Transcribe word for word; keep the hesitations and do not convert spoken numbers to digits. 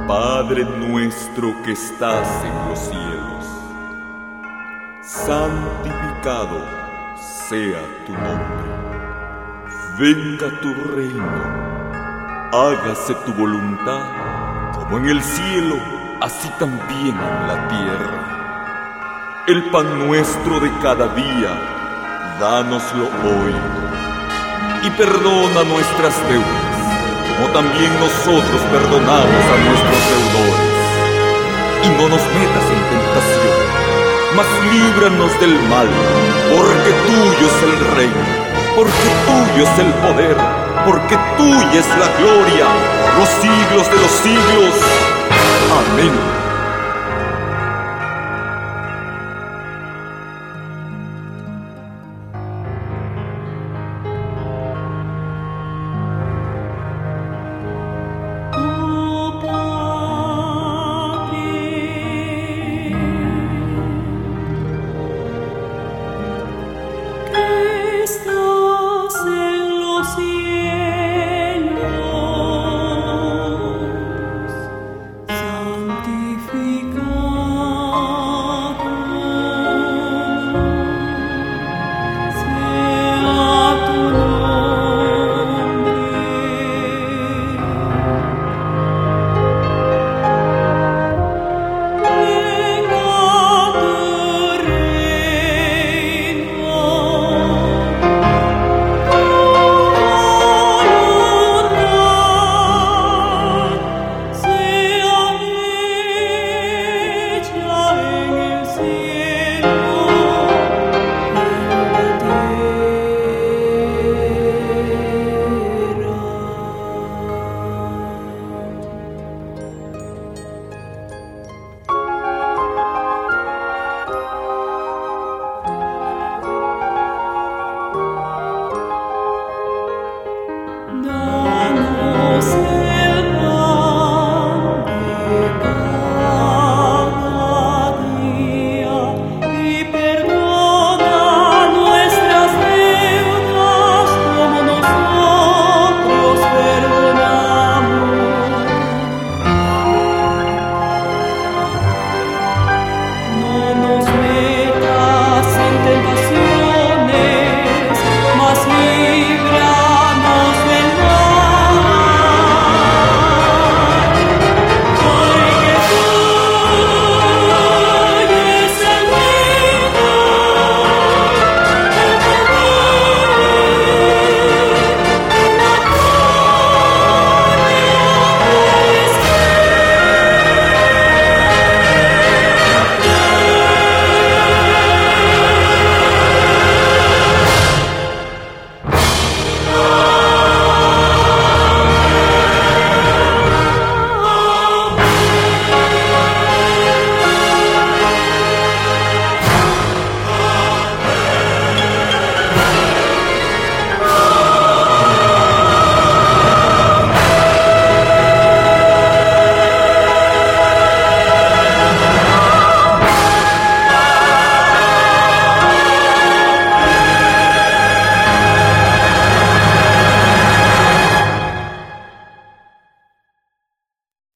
Padre nuestro que estás en los cielos, santificado sea tu nombre. Venga tu reino, hágase tu voluntad, como en el cielo, así también en la tierra. El pan nuestro de cada día, dánoslo hoy, y perdona nuestras deudas, como también nosotros perdonamos a nuestros deudores. Y no nos metas en tentación, mas líbranos del mal, porque tuyo es el reino, porque tuyo es el poder, porque tuya es la gloria, por los siglos de los siglos. Amén.